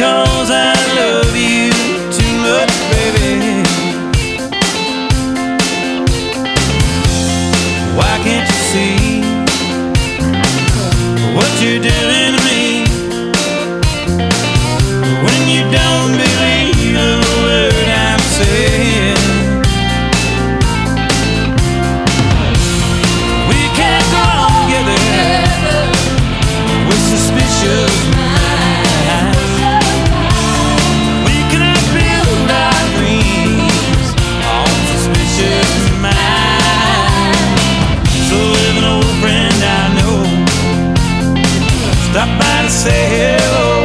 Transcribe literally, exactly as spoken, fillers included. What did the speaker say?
'cause I love you too much, baby. Why can't you see what you're doing to me when you don't believe a word I'm saying? We can't go on together with suspicious minds. We cannot build our dreams on suspicious minds. So if an old friend I know stop by to say hello,